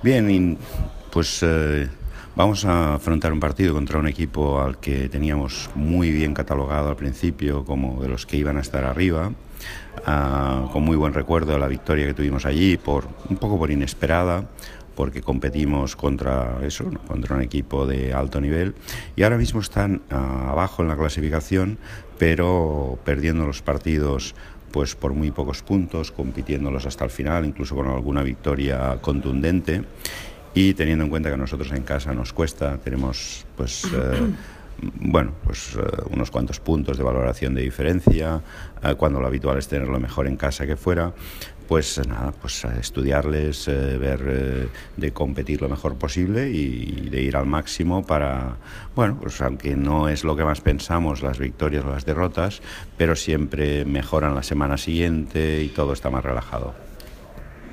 Bien, pues vamos a afrontar un partido contra un equipo al que teníamos muy bien catalogado al principio como de los que iban a estar arriba, con muy buen recuerdo de la victoria que tuvimos allí, un poco por inesperada, porque competimos contra un equipo de alto nivel, y ahora mismo están abajo en la clasificación, pero perdiendo los partidos pues por muy pocos puntos, compitiéndolos hasta el final, incluso con alguna victoria contundente. Y teniendo en cuenta que a nosotros en casa nos cuesta, tenemos unos cuantos puntos de valoración de diferencia, cuando lo habitual es tenerlo mejor en casa que fuera. Pues nada, pues estudiarles, ver de competir lo mejor posible y de ir al máximo para, pues aunque no es lo que más pensamos, las victorias o las derrotas, pero siempre mejoran la semana siguiente y todo está más relajado.